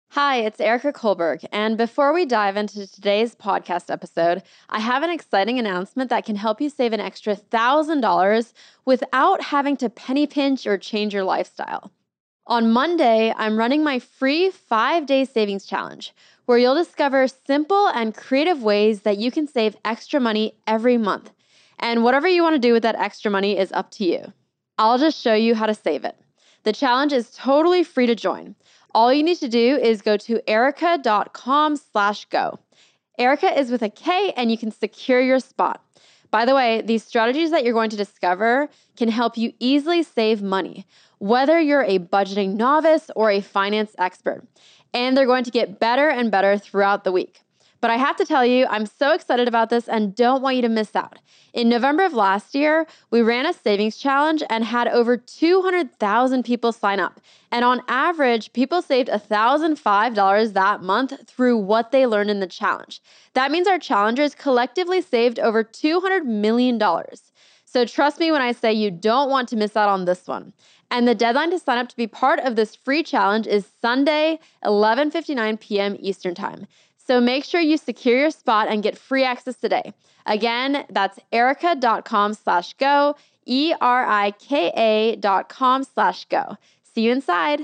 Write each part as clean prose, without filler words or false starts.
Hi, it's Erica Kohlberg, and before we dive into today's podcast episode, I have an exciting announcement that can help you save an extra $1,000 without having to penny pinch or change your lifestyle. On Monday, I'm running my free 5-day savings challenge, where you'll discover simple and creative ways that you can save extra money every month. And whatever you want to do with that extra money is up to you. I'll just show you how to save it. The challenge is totally free to join. All you need to do is go to erica.com/go. Erica is with a K, and you can secure your spot. By the way, these strategies that you're going to discover can help you easily save money, whether you're a budgeting novice or a finance expert. And they're going to get better and better throughout the week. But I have to tell you, I'm so excited about this and don't want you to miss out. In November of last year, we ran a savings challenge and had over 200,000 people sign up. And on average, people saved $1,005 that month through what they learned in the challenge. That means our challengers collectively saved over $200 million. So trust me when I say you don't want to miss out on this one. And the deadline to sign up to be part of this free challenge is Sunday, 11:59 p.m. Eastern Time. So make sure you secure your spot and get free access today. Again, that's erica.com/go, ERIKA.com/go. See you inside.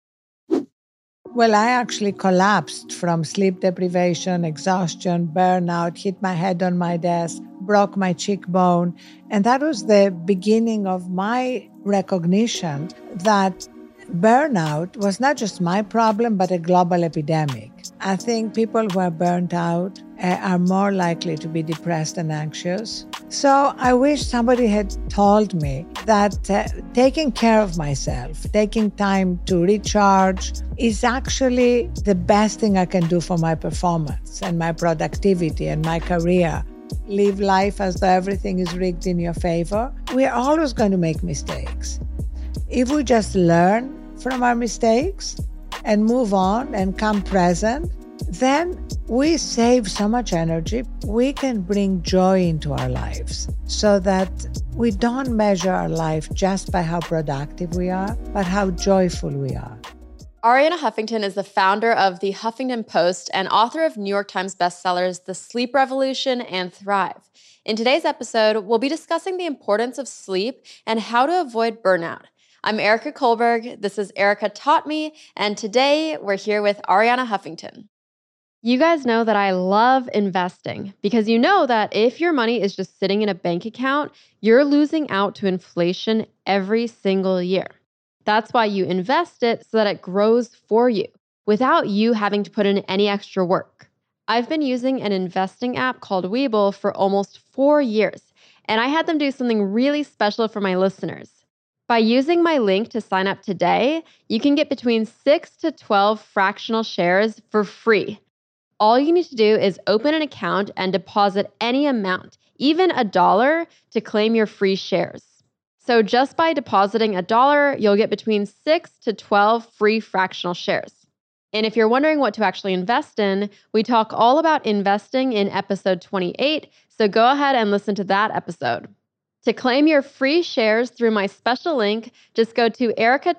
Well, I actually collapsed from sleep deprivation, exhaustion, burnout, hit my head on my desk, broke my cheekbone. And that was the beginning of my recognition that burnout was not just my problem, but a global epidemic. I think people who are burnt out are more likely to be depressed and anxious. So I wish somebody had told me that taking care of myself, taking time to recharge is actually the best thing I can do for my performance and my productivity and my career. Live life as though everything is rigged in your favor. We're always going to make mistakes. If we just learn from our mistakes and move on and come present, then we save so much energy. We can bring joy into our lives so that we don't measure our life just by how productive we are, but how joyful we are. Arianna Huffington is the founder of the Huffington Post and author of New York Times bestsellers The Sleep Revolution and Thrive. In today's episode, we'll be discussing the importance of sleep and how to avoid burnout. I'm Erica Kohlberg, this is Erica Taught Me, and today we're here with Arianna Huffington. You guys know that I love investing because you know that if your money is just sitting in a bank account, you're losing out to inflation every single year. That's why you invest it so that it grows for you without you having to put in any extra work. I've been using an investing app called Webull for almost 4 years, and I had them do something really special for my listeners. By using my link to sign up today, you can get between 6 to 12 fractional shares for free. All you need to do is open an account and deposit any amount, even $1, to claim your free shares. So just by depositing $1, you'll get between 6 to 12 free fractional shares. And if you're wondering what to actually invest in, we talk all about investing in episode 28, so go ahead and listen to that episode. To claim your free shares through my special link, just go to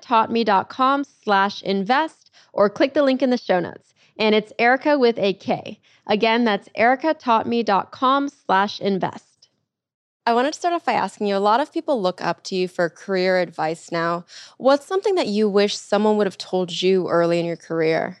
ericataught.me.com/invest or click the link in the show notes. And it's Erica with a K. Again, that's ericataught.me.com/invest. I wanted to start off by asking you, a lot of people look up to you for career advice now. What's something that you wish someone would have told you early in your career?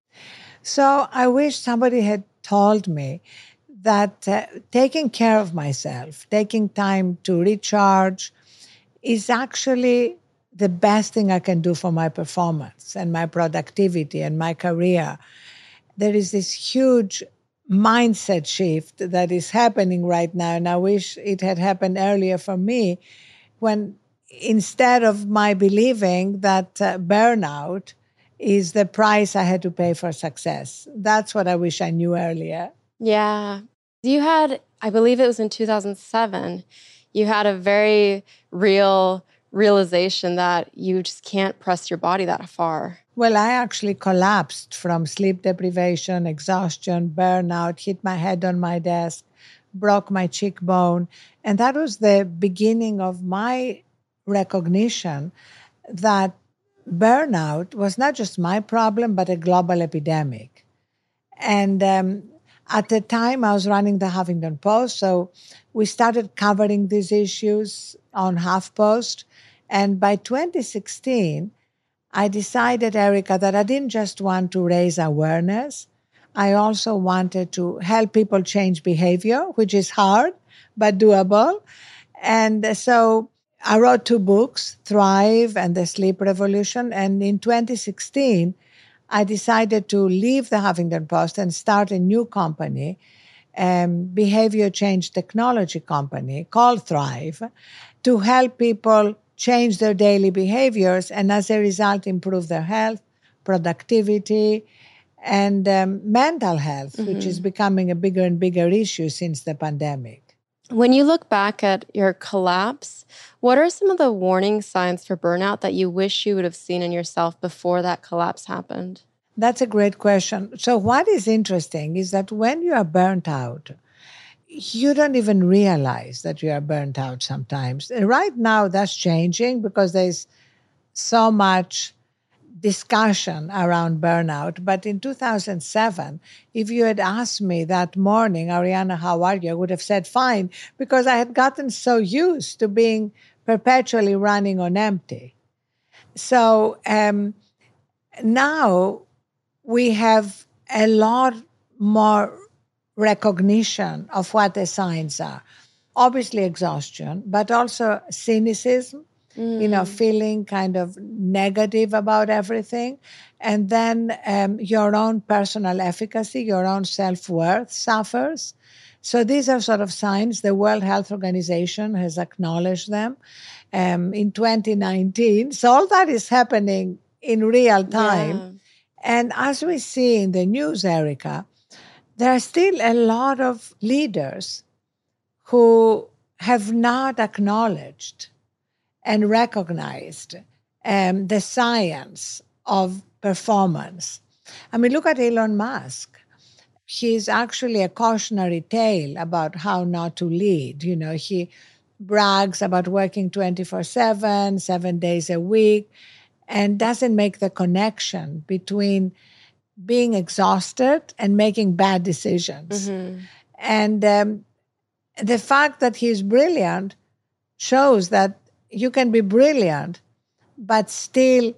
So I wish somebody had told me that taking care of myself, taking time to recharge is actually the best thing I can do for my performance and my productivity and my career. There is this huge mindset shift that is happening right now, and I wish it had happened earlier for me, when instead of my believing that burnout is the price I had to pay for success. That's what I wish I knew earlier. Yeah. You had, I believe it was in 2007, you had a very real realization that you just can't press your body that far. Well, I actually collapsed from sleep deprivation, exhaustion, burnout, hit my head on my desk, broke my cheekbone. And that was the beginning of my recognition that burnout was not just my problem, but a global epidemic. And at the time, I was running the Huffington Post, so we started covering these issues on HuffPost. And by 2016, I decided, Erica, that I didn't just want to raise awareness. I also wanted to help people change behavior, which is hard, but doable. And so I wrote 2 books, Thrive and The Sleep Revolution. And in 2016, I decided to leave the Huffington Post and start a new company, behavior change technology company called Thrive, to help people change their daily behaviors and as a result improve their health, productivity, and mental health, which is becoming a bigger and bigger issue since the pandemic. When you look back at your collapse, what are some of the warning signs for burnout that you wish you would have seen in yourself before that collapse happened? That's a great question. So what is interesting is that when you are burnt out, you don't even realize that you are burnt out sometimes. And right now, that's changing because there's so much discussion around burnout. But in 2007, if you had asked me that morning, Arianna, how are you? I would have said fine, because I had gotten so used to being perpetually running on empty. So now we have a lot more recognition of what the signs are. Obviously exhaustion, but also cynicism, feeling kind of negative about everything. And then your own personal efficacy, your own self-worth suffers. So these are sort of signs. The World Health Organization has acknowledged them in 2019. So all that is happening in real time. Yeah. And as we see in the news, Erica, there are still a lot of leaders who have not acknowledged and recognized the science of performance. I mean, look at Elon Musk. He's actually a cautionary tale about how not to lead. He brags about working 24/7, 7 days a week, and doesn't make the connection between being exhausted and making bad decisions. And the fact that he's brilliant shows that you can be brilliant, but still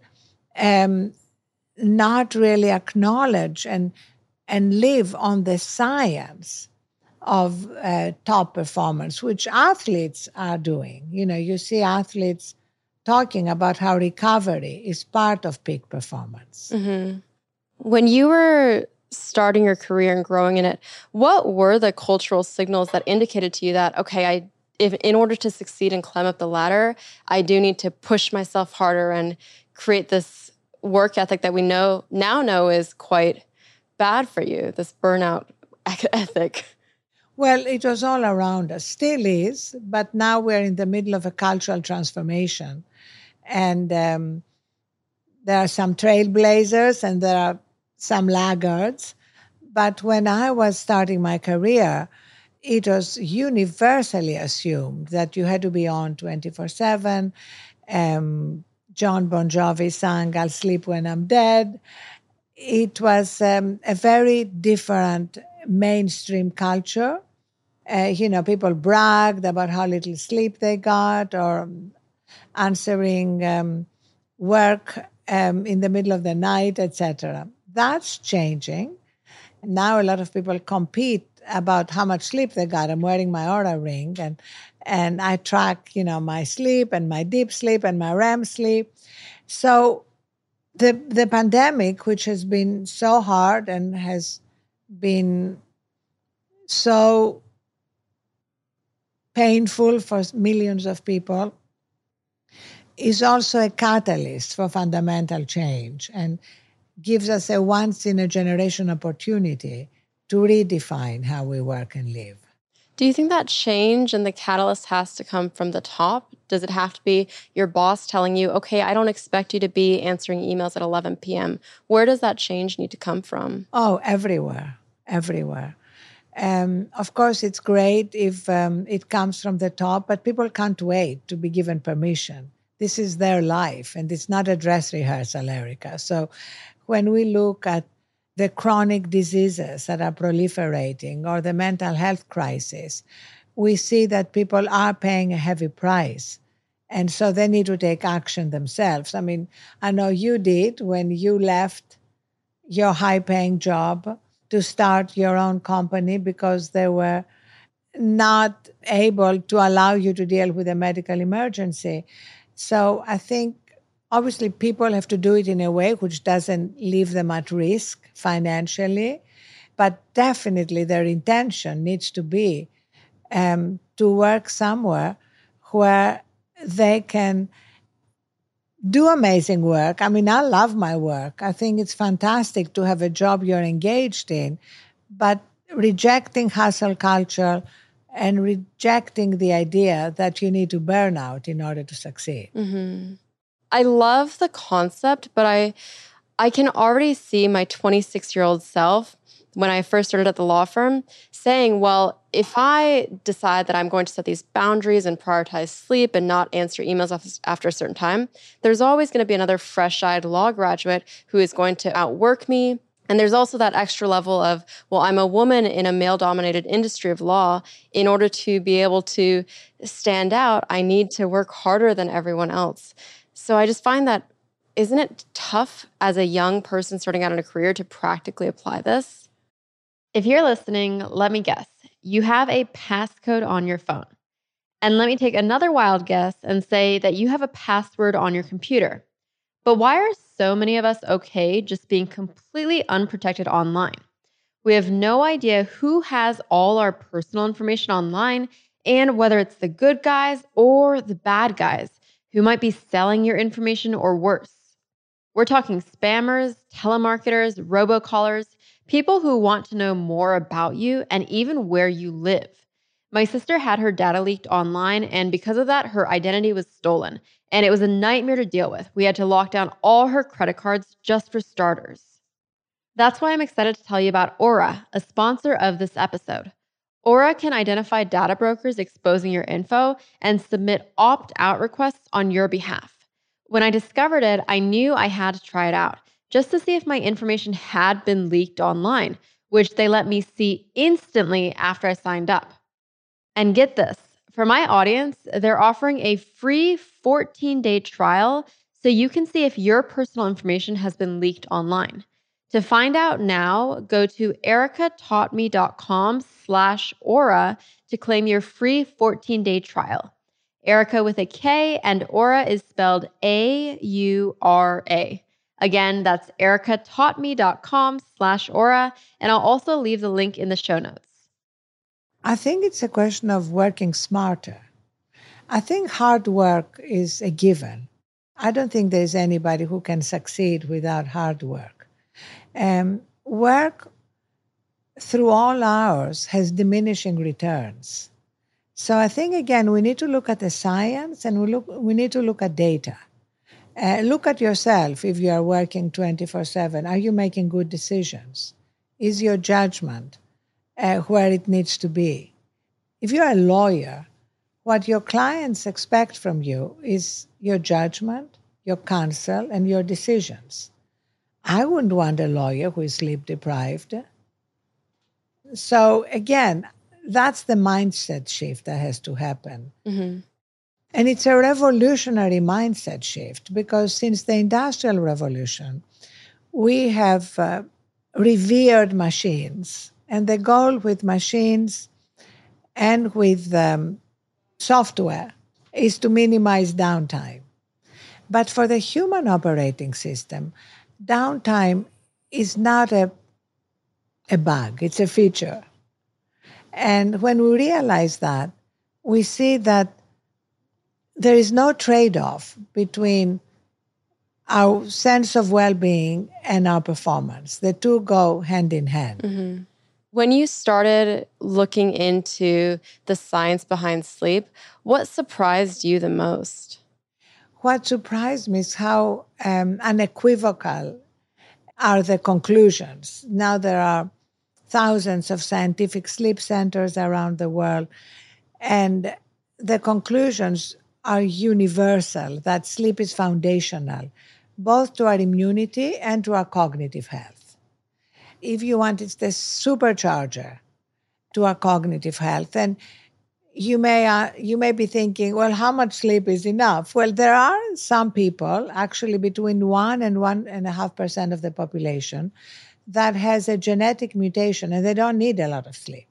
not really acknowledge and live on the science of top performance, which athletes are doing. You see athletes talking about how recovery is part of peak performance. When you were starting your career and growing in it, what were the cultural signals that indicated to you that, okay, if in order to succeed and climb up the ladder, I do need to push myself harder and create this work ethic that we now know is quite bad for you, this burnout ethic? Well, it was all around us, still is, but now we're in the middle of a cultural transformation. And there are some trailblazers and there are some laggards. But when I was starting my career, it was universally assumed that you had to be on 24/7. John Bon Jovi sang, "I'll sleep when I'm dead." It was a very different mainstream culture. People bragged about how little sleep they got, or answering work in the middle of the night, etc. That's changing. Now a lot of people compete about how much sleep they got. I'm wearing my Oura ring and I track, my sleep and my deep sleep and my REM sleep. So the pandemic, which has been so hard and has been so painful for millions of people, is also a catalyst for fundamental change and gives us a once-in-a-generation opportunity to redefine how we work and live. Do you think that change and the catalyst has to come from the top? Does it have to be your boss telling you, okay, I don't expect you to be answering emails at 11 p.m.? Where does that change need to come from? Oh, everywhere. Of course, it's great if it comes from the top, but people can't wait to be given permission. This is their life, and it's not a dress rehearsal, Erica. So when we look at the chronic diseases that are proliferating or the mental health crisis, we see that people are paying a heavy price. And so they need to take action themselves. I mean, I know you did when you left your high-paying job to start your own company because they were not able to allow you to deal with a medical emergency. So I think obviously people have to do it in a way which doesn't leave them at risk financially, but definitely their intention needs to be to work somewhere where they can do amazing work. I mean, I love my work. I think it's fantastic to have a job you're engaged in, but rejecting hustle culture and rejecting the idea that you need to burn out in order to succeed. Mm-hmm. I love the concept, but I can already see my 26-year-old self when I first started at the law firm saying, well, if I decide that I'm going to set these boundaries and prioritize sleep and not answer emails after a certain time, there's always going to be another fresh-eyed law graduate who is going to outwork me. And there's also that extra level of, well, I'm a woman in a male-dominated industry of law. In order to be able to stand out, I need to work harder than everyone else. So I just find that, isn't it tough as a young person starting out in a career to practically apply this? If you're listening, let me guess. You have a passcode on your phone. And let me take another wild guess and say that you have a password on your computer. But why are so many of us okay just being completely unprotected online? We have no idea who has all our personal information online and whether it's the good guys or the bad guys who might be selling your information or worse. We're talking spammers, telemarketers, robocallers, people who want to know more about you and even where you live. My sister had her data leaked online, and because of that, her identity was stolen. And it was a nightmare to deal with. We had to lock down all her credit cards just for starters. That's why I'm excited to tell you about Aura, a sponsor of this episode. Aura can identify data brokers exposing your info and submit opt-out requests on your behalf. When I discovered it, I knew I had to try it out, just to see if my information had been leaked online, which they let me see instantly after I signed up. And get this, for my audience, they're offering a free 14-day trial so you can see if your personal information has been leaked online. To find out now, go to ericataughtme.com/Aura to claim your free 14-day trial. Erica with a K and Aura is spelled AURA. Again, that's ericataughtme.com/Aura, and I'll also leave the link in the show notes. I think it's a question of working smarter. I think hard work is a given. I don't think there's anybody who can succeed without hard work. Work through all hours has diminishing returns. So I think, again, we need to look at the science and we need to look at data. Look at yourself if you are working 24/7. Are you making good decisions? Is your judgment where it needs to be? If you're a lawyer, what your clients expect from you is your judgment, your counsel, and your decisions. I wouldn't want a lawyer who is sleep deprived. So again, that's the mindset shift that has to happen. Mm-hmm. And it's a revolutionary mindset shift because since the Industrial Revolution, we have revered machines. And the goal with machines and with software is to minimize downtime. But for the human operating system, downtime is not a bug, it's a feature. And when we realize that, we see that there is no trade-off between our sense of well-being and our performance. The two go hand in hand. Mm-hmm. When you started looking into the science behind sleep, what surprised you the most? What surprised me is how unequivocal are the conclusions. Now there are thousands of scientific sleep centers around the world, and the conclusions are universal, that sleep is foundational, both to our immunity and to our cognitive health. If you want, it's the supercharger to our cognitive health. And you may be thinking, well, how much sleep is enough? Well, there are some people, actually between 1 and 1.5% of the population, that has a genetic mutation and they don't need a lot of sleep.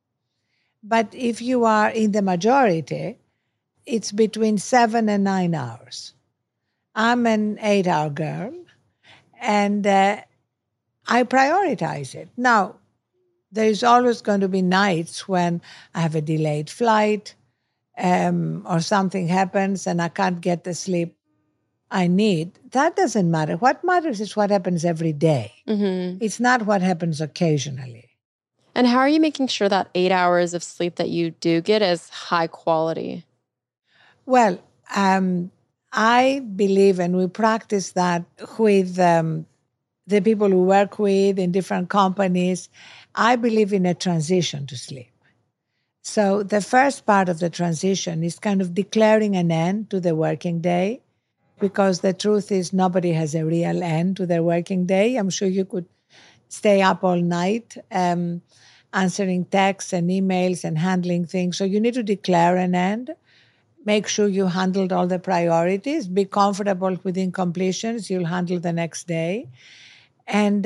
But if you are in the majority, it's between 7 and 9 hours. I'm an 8-hour girl, and I prioritize it. Now, there's always going to be nights when I have a delayed flight or something happens and I can't get the sleep I need. That doesn't matter. What matters is what happens every day. Mm-hmm. It's not what happens occasionally. And how are you making sure that 8 hours of sleep that you do get is high quality? Well, I believe, and we practice that with the people who work with in different companies. I believe in a transition to sleep. So the first part of the transition is kind of declaring an end to the working day, because the truth is nobody has a real end to their working day. I'm sure you could stay up all night answering texts and emails and handling things. So you need to declare an end. Make sure you handled all the priorities. Be comfortable with incompletions you'll handle the next day. And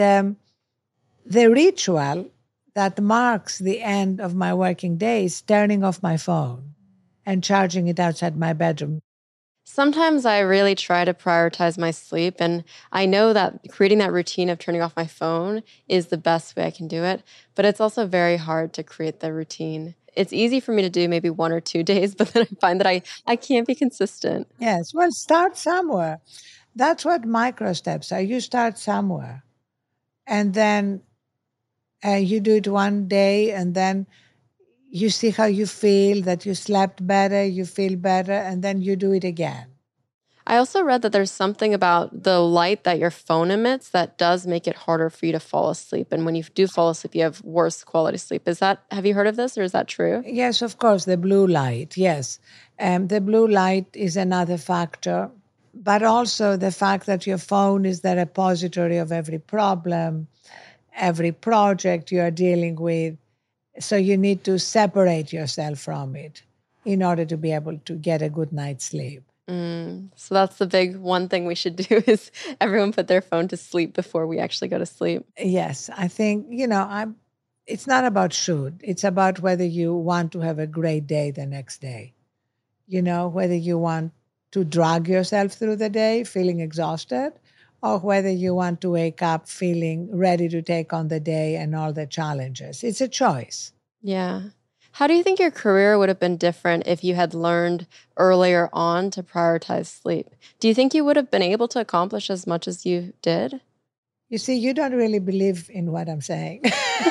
the ritual that marks the end of my working day is turning off my phone and charging it outside my bedroom. Sometimes I really try to prioritize my sleep, and I know that creating that routine of turning off my phone is the best way I can do it, but it's also very hard to create the routine. It's easy for me to do maybe 1 or 2 days, but then I find that I can't be consistent. Yes, well, start somewhere. That's what micro steps are. You start somewhere, and then you do it one day, and then you see how you feel, that you slept better, you feel better, and then you do it again. I also read that there's something about the light that your phone emits that does make it harder for you to fall asleep. And when you do fall asleep, you have worse quality sleep. Have you heard of this, or is that true? Yes, of course, the blue light, yes. The blue light is another factor, but also the fact that your phone is the repository of every problem, every project you are dealing with. So you need to separate yourself from it in order to be able to get a good night's sleep. So that's the big one thing we should do is everyone put their phone to sleep before we actually go to sleep. Yes, I think, it's not about should. It's about whether you want to have a great day the next day. Whether you want to drag yourself through the day feeling exhausted, or whether you want to wake up feeling ready to take on the day and all the challenges. It's a choice. Yeah. How do you think your career would have been different if you had learned earlier on to prioritize sleep? Do you think you would have been able to accomplish as much as you did? You see, you don't really believe in what I'm saying.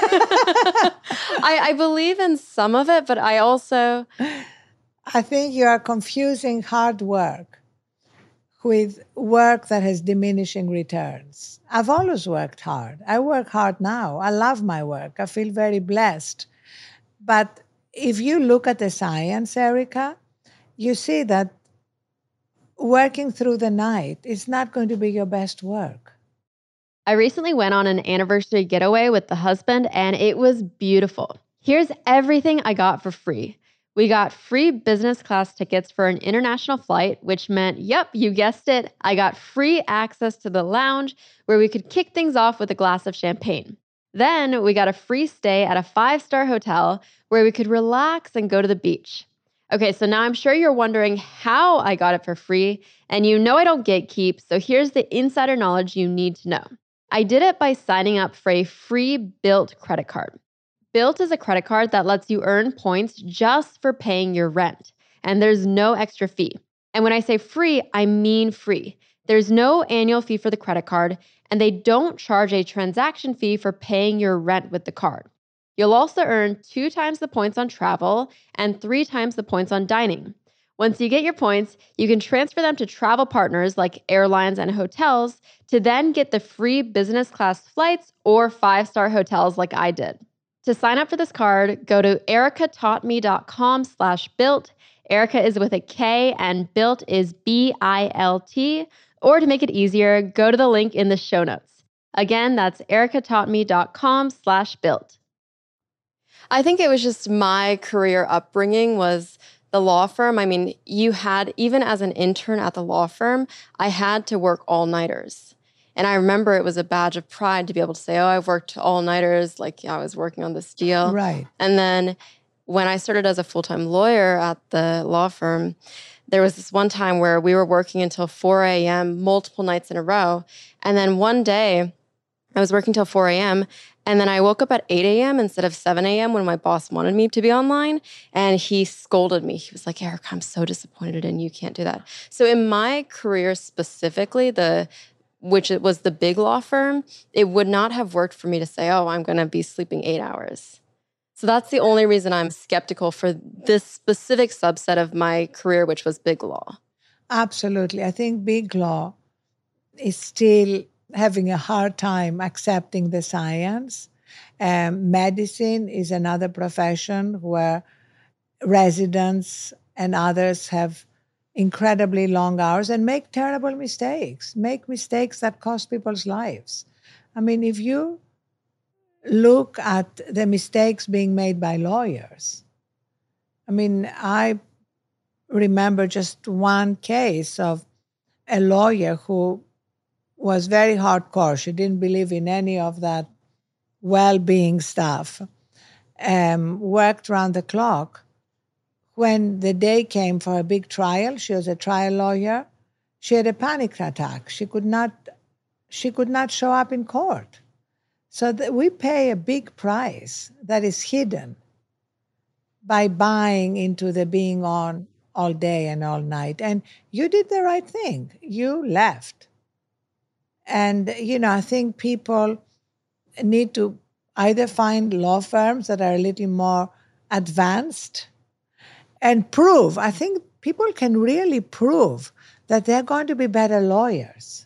I believe in some of it, but I think you are confusing hard work with work that has diminishing returns. I've always worked hard. I work hard now. I love my work. I feel very blessed. But if you look at the science, Erica, you see that working through the night is not going to be your best work. I recently went on an anniversary getaway with the husband, and it was beautiful. Here's everything I got for free. We got free business class tickets for an international flight, which meant, yep, you guessed it, I got free access to the lounge where we could kick things off with a glass of champagne. Then we got a free stay at a 5-star hotel where we could relax and go to the beach. Okay, so now I'm sure you're wondering how I got it for free, and you know I don't gatekeep, so here's the insider knowledge you need to know. I did it by signing up for a free Bilt credit card. Bilt is a credit card that lets you earn points just for paying your rent, and there's no extra fee. And when I say free, I mean free. There's no annual fee for the credit card, and they don't charge a transaction fee for paying your rent with the card. You'll also earn 2 times the points on travel and 3 times the points on dining. Once you get your points, you can transfer them to travel partners like airlines and hotels to then get the free business class flights or 5-star hotels like I did. To sign up for this card, go to ericataughtme.com/built, Erica is with a K and Built is BILT. Or to make it easier, go to the link in the show notes. Again, that's ericataughtme.com/built. I think it was just my career upbringing was the law firm. I mean, you had, even as an intern at the law firm, I had to work all-nighters. And I remember it was a badge of pride to be able to say, oh, I've worked all-nighters, like I was working on this deal. Right. And then when I started as a full-time lawyer at the law firm, there was this one time where we were working until 4 a.m. multiple nights in a row. And then one day, I was working till 4 a.m. and then I woke up at 8 a.m. instead of 7 a.m. when my boss wanted me to be online. And he scolded me. He was like, Erica, I'm so disappointed in you. You can't do that. So in my career specifically, which it was the big law firm, it would not have worked for me to say, oh, I'm going to be sleeping 8 hours. So that's the only reason I'm skeptical for this specific subset of my career, which was big law. Absolutely. I think big law is still having a hard time accepting the science. Medicine is another profession where residents and others have incredibly long hours and make terrible mistakes, make mistakes that cost people's lives. I mean, if you look at the mistakes being made by lawyers, I mean, I remember just one case of a lawyer who was very hardcore. She didn't believe in any of that well-being stuff, worked round the clock. When the day came for a big trial, she was a trial lawyer, she had a panic attack. She could not show up in court. So we pay a big price that is hidden by buying into the being on all day and all night. And you did the right thing. You left. And, I think people need to either find law firms that are a little more advanced and prove. I think people can really prove that they're going to be better lawyers.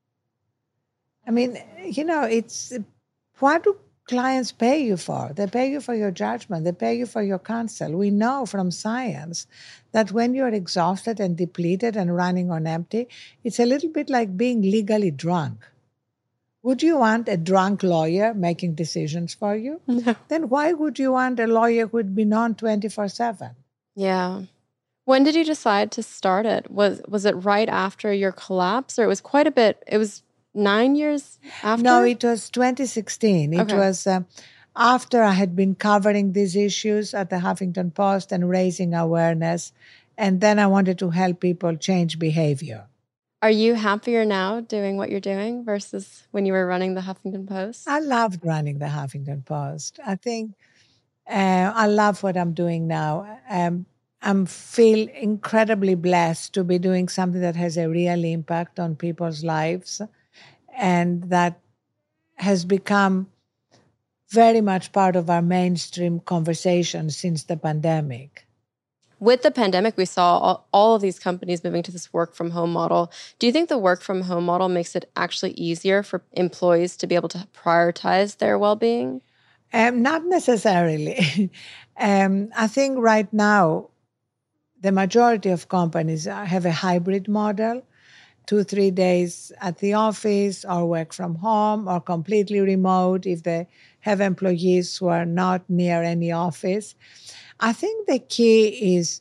I mean, it's what do clients pay you for? They pay you for your judgment. They pay you for your counsel. We know from science that when you're exhausted and depleted and running on empty, it's a little bit like being legally drunk. Would you want a drunk lawyer making decisions for you? No. Then why would you want a lawyer who would be on 24/7? Yeah. When did you decide to start it? Was it right after your collapse, or it was quite a bit? It was 9 years after? No, it was 2016. It Okay. was after I had been covering these issues at the Huffington Post and raising awareness. And then I wanted to help people change behavior. Are you happier now doing what you're doing versus when you were running the Huffington Post? I loved running the Huffington Post. I think I love what I'm doing now. I feel incredibly blessed to be doing something that has a real impact on people's lives and that has become very much part of our mainstream conversation since the pandemic. With the pandemic, we saw all of these companies moving to this work from home model. Do you think the work from home model makes it actually easier for employees to be able to prioritize their well-being? Not necessarily. I think right now, the majority of companies have a hybrid model, 2-3 days at the office or work from home or completely remote if they have employees who are not near any office. I think the key is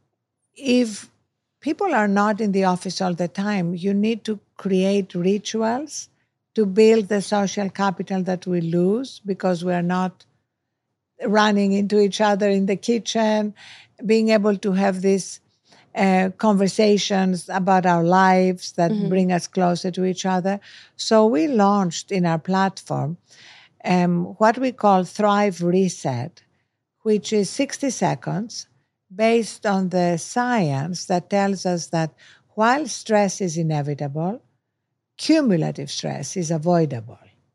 if people are not in the office all the time, you need to create rituals to build the social capital that we lose because we're not running into each other in the kitchen, being able to have these conversations about our lives that bring us closer to each other. So we launched in our platform what we call Thrive Reset, which is 60 seconds based on the science that tells us that while stress is inevitable, cumulative stress is avoidable.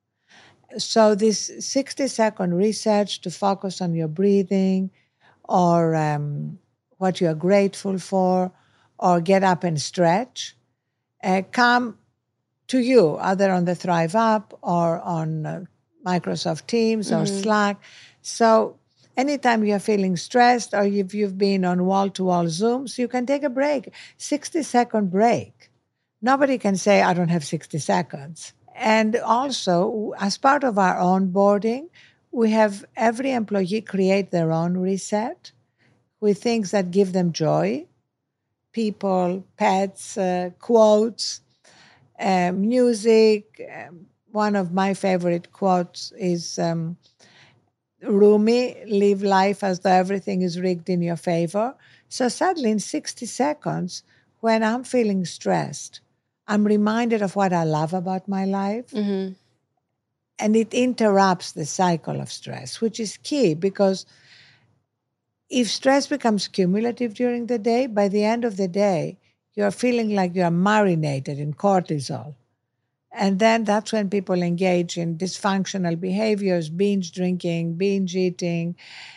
So this 60-second research to focus on your breathing or what you are grateful for or get up and stretch come to you either on the Thrive app or on Microsoft Teams or Slack. So Anytime you're feeling stressed or if you've been on wall-to-wall Zooms, you can take a break, 60-second break. Nobody can say, I don't have 60 seconds. And also, as part of our onboarding, we have every employee create their own reset with things that give them joy, people, pets, quotes, music. One of my favorite quotes is Rumi, live life as though everything is rigged in your favor. So suddenly in 60 seconds, when I'm feeling stressed, I'm reminded of what I love about my life. Mm-hmm. And it interrupts the cycle of stress, which is key because if stress becomes cumulative during the day, by the end of the day, you're feeling like you're marinated in cortisol. And then that's when people engage in dysfunctional behaviors, binge drinking, binge eating,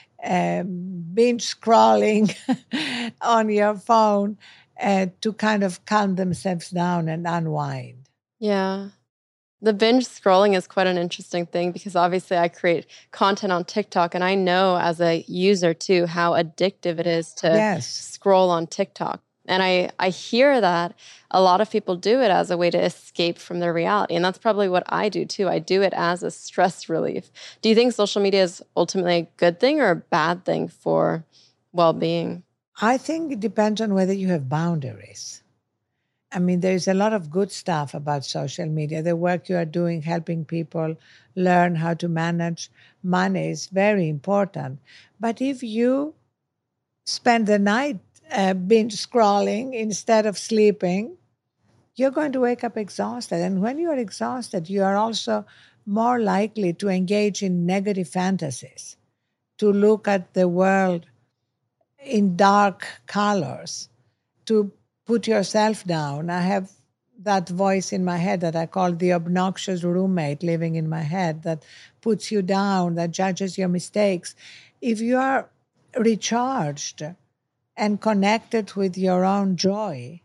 binge scrolling on your phone to kind of calm themselves down and unwind. Yeah. The binge scrolling is quite an interesting thing because obviously I create content on TikTok and I know as a user too how addictive it is to Yes. scroll on TikTok. And I hear that a lot of people do it as a way to escape from their reality. And that's probably what I do too. I do it as a stress relief. Do you think social media is ultimately a good thing or a bad thing for well-being? I think it depends on whether you have boundaries. I mean, there's a lot of good stuff about social media. The work you are doing, helping people learn how to manage money is very important. But if you spend the night binge scrolling instead of sleeping, you're going to wake up exhausted. And when you are exhausted, you are also more likely to engage in negative fantasies, to look at the world in dark colors, to put yourself down. I have that voice in my head that I call the obnoxious roommate living in my head that puts you down, that judges your mistakes. If you are recharged and connected with your own joy,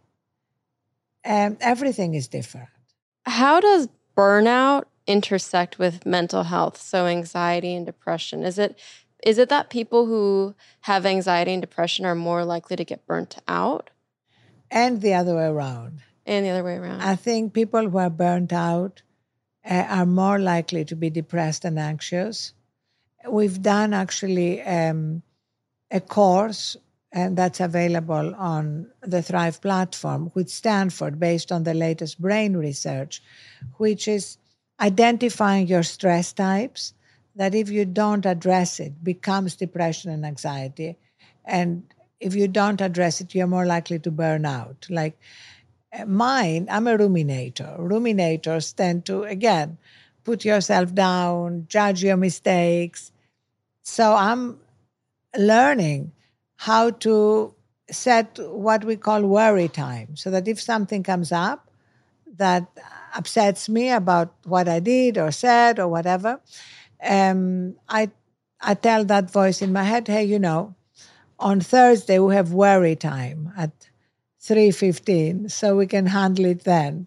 everything is different. How does burnout intersect with mental health, so anxiety and depression? Is it that people who have anxiety and depression are more likely to get burnt out? And the other way around. And the other way around. I think people who are burnt out are more likely to be depressed and anxious. We've done actually a course, and that's available on the Thrive platform with Stanford based on the latest brain research, which is identifying your stress types, that if you don't address it, becomes depression and anxiety. And if you don't address it, you're more likely to burn out. Like mine, I'm a ruminator. Ruminators tend to, again, put yourself down, judge your mistakes. So I'm learning how to set what we call worry time so that if something comes up that upsets me about what I did or said or whatever, I tell that voice in my head, hey, on Thursday we have worry time at 3:15, so we can handle it then.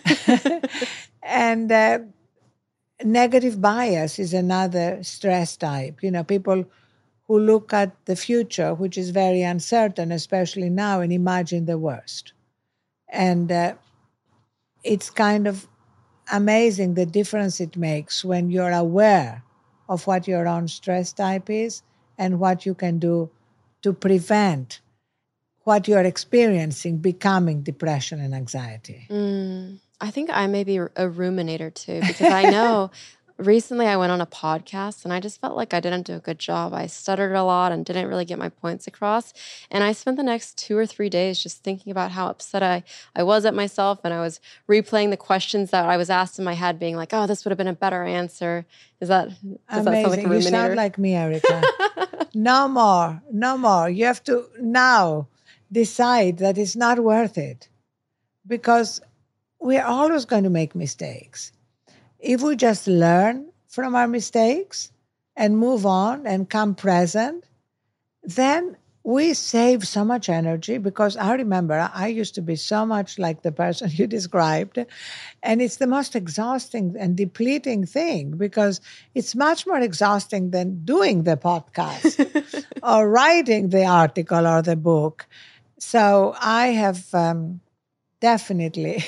And negative bias is another stress type. People who look at the future, which is very uncertain, especially now, and imagine the worst. And it's kind of amazing the difference it makes when you're aware of what your own stress type is and what you can do to prevent what you're experiencing becoming depression and anxiety. I think I may be a ruminator too, because I know recently I went on a podcast and I just felt like I didn't do a good job. I stuttered a lot and didn't really get my points across. And I spent the next 2 or 3 days just thinking about how upset I was at myself. And I was replaying the questions that I was asked in my head, being like, oh, this would have been a better answer. Does that sound like a ruminator? You sound like me, Erica. No more. You have to now decide that it's not worth it because we're always going to make mistakes. If we just learn from our mistakes and move on and come present, then we save so much energy because I remember I used to be so much like the person you described. And it's the most exhausting and depleting thing because it's much more exhausting than doing the podcast or writing the article or the book. So I have definitely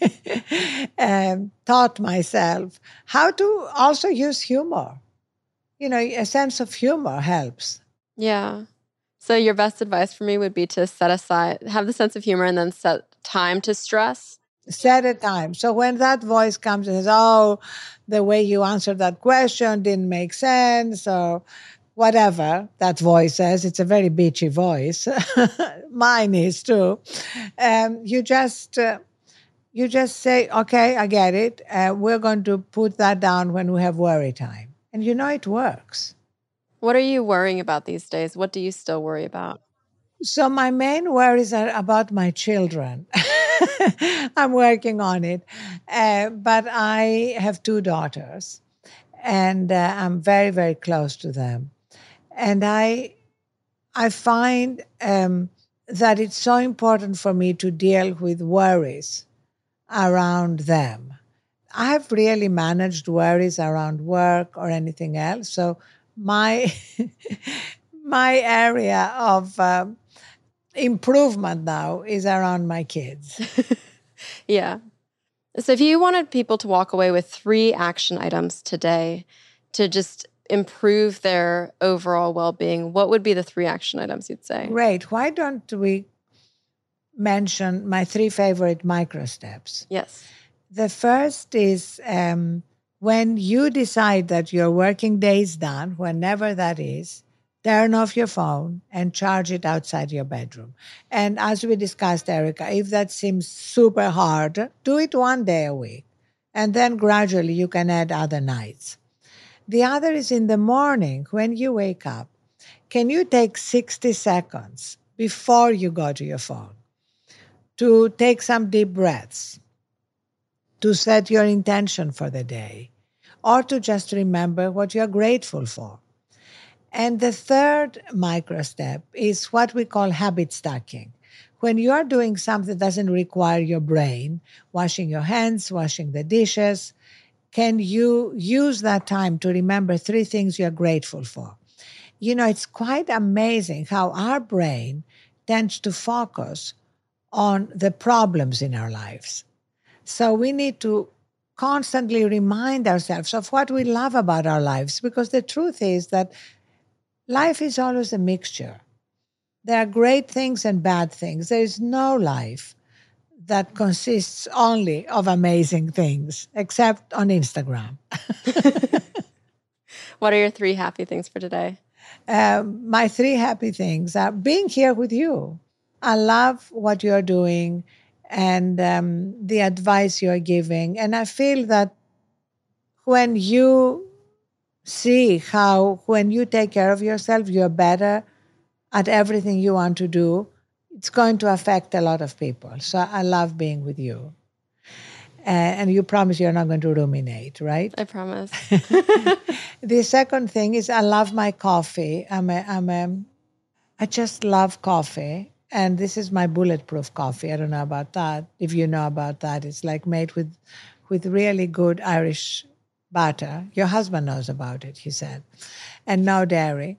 taught myself how to also use humor. A sense of humor helps. Yeah. So your best advice for me would be to have the sense of humor and then set time to stress. Set a time. So when that voice comes and says, oh, the way you answered that question didn't make sense, or whatever that voice says, it's a very bitchy voice. Mine is too. You just say, okay, I get it. We're going to put that down when we have worry time. And it works. What are you worrying about these days? What do you still worry about? So my main worries are about my children. I'm working on it. But I have 2 daughters, and I'm very, very close to them. And I find that it's so important for me to deal with worries around them. I have really managed worries around work or anything else. So my my area of improvement now is around my kids. Yeah. So if you wanted people to walk away with 3 action items today to just improve their overall well-being, what would be the 3 action items you'd say? Great. Why don't we mention my 3 favorite micro steps? Yes. The first is when you decide that your working day is done, whenever that is, turn off your phone and charge it outside your bedroom. And as we discussed, Erica, if that seems super hard, do it 1 day a week. And then gradually you can add other nights. The other is in the morning when you wake up. Can you take 60 seconds before you go to your phone to take some deep breaths, to set your intention for the day, or to just remember what you're grateful for? And the third micro step is what we call habit stacking. When you are doing something that doesn't require your brain, washing your hands, washing the dishes, can you use that time to remember 3 things you're grateful for? It's quite amazing how our brain tends to focus on the problems in our lives. So we need to constantly remind ourselves of what we love about our lives, because the truth is that life is always a mixture. There are great things and bad things. There is no life that consists only of amazing things, except on Instagram. What are your 3 happy things for today? My 3 happy things are being here with you. I love what you're doing and the advice you're giving. And I feel that when you see how, when you take care of yourself, you're better at everything you want to do, it's going to affect a lot of people. So I love being with you. And you promise you're not going to ruminate, right? I promise. The second thing is I love my coffee. I just love coffee. And this is my bulletproof coffee. I don't know about that. If you know about that, it's like made with really good Irish butter. Your husband knows about it, he said. And no dairy.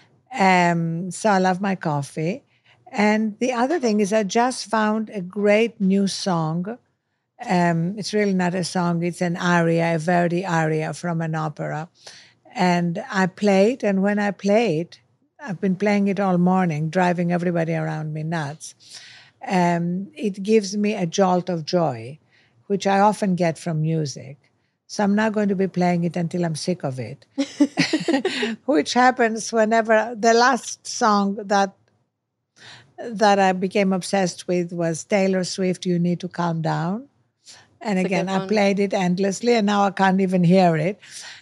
So I love my coffee. And the other thing is I just found a great new song. It's really not a song, it's an aria, a Verdi aria from an opera. And I played, and when I played, I've been playing it all morning, driving everybody around me nuts. It gives me a jolt of joy, which I often get from music. So I'm not going to be playing it until I'm sick of it, which happens whenever the last song that I became obsessed with was Taylor Swift, You Need to Calm Down. And again, I played it endlessly, and now I can't even hear it.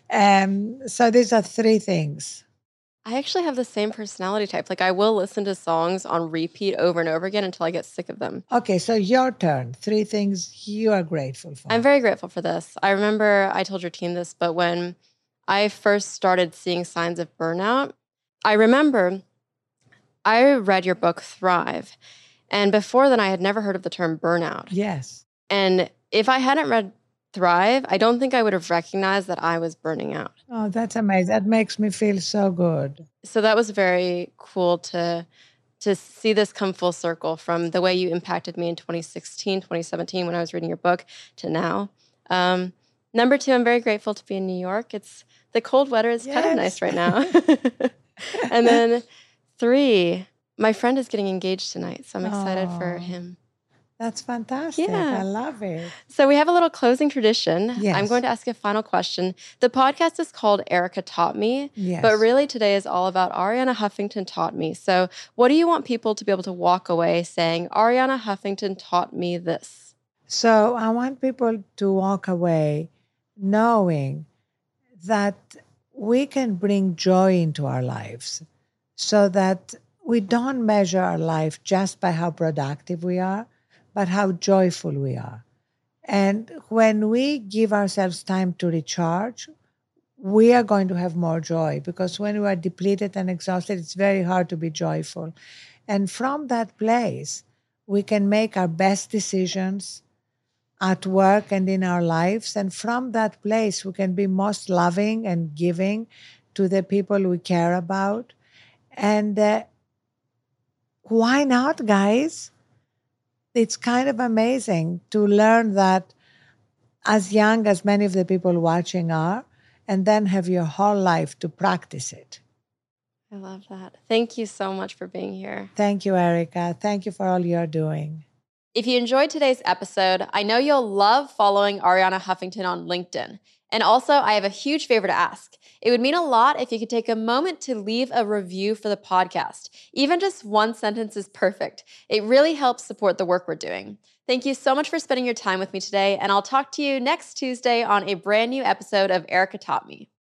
So these are 3 things. I actually have the same personality type. Like I will listen to songs on repeat over and over again until I get sick of them. Okay, so your turn. 3 things you are grateful for. I'm very grateful for this. I remember I told your team this, but when I first started seeing signs of burnout, I remember I read your book, Thrive. And before then, I had never heard of the term burnout. Yes. And if I hadn't read Thrive, I don't think I would have recognized that I was burning out. Oh, that's amazing. That makes me feel so good. So that was very cool to see this come full circle from the way you impacted me in 2016, 2017 when I was reading your book to now. Number 2, I'm very grateful to be in New York. The cold weather is kind of nice right now. And then 3, my friend is getting engaged tonight, so I'm excited for him. That's fantastic. Yeah. I love it. So we have a little closing tradition. Yes. I'm going to ask a final question. The podcast is called Erica Taught Me, Yes. but really today is all about Arianna Huffington taught me. So what do you want people to be able to walk away saying, Arianna Huffington taught me this? So I want people to walk away knowing that we can bring joy into our lives so that we don't measure our life just by how productive we are, but how joyful we are. And when we give ourselves time to recharge, we are going to have more joy, because when we are depleted and exhausted, it's very hard to be joyful. And from that place, we can make our best decisions at work and in our lives. And from that place, we can be most loving and giving to the people we care about. And why not, guys? It's kind of amazing to learn that as young as many of the people watching are, and then have your whole life to practice it. I love that. Thank you so much for being here. Thank you, Erica. Thank you for all you're doing. If you enjoyed today's episode, I know you'll love following Arianna Huffington on LinkedIn. And also, I have a huge favor to ask. It would mean a lot if you could take a moment to leave a review for the podcast. Even just one sentence is perfect. It really helps support the work we're doing. Thank you so much for spending your time with me today, and I'll talk to you next Tuesday on a brand new episode of Erica Taught Me.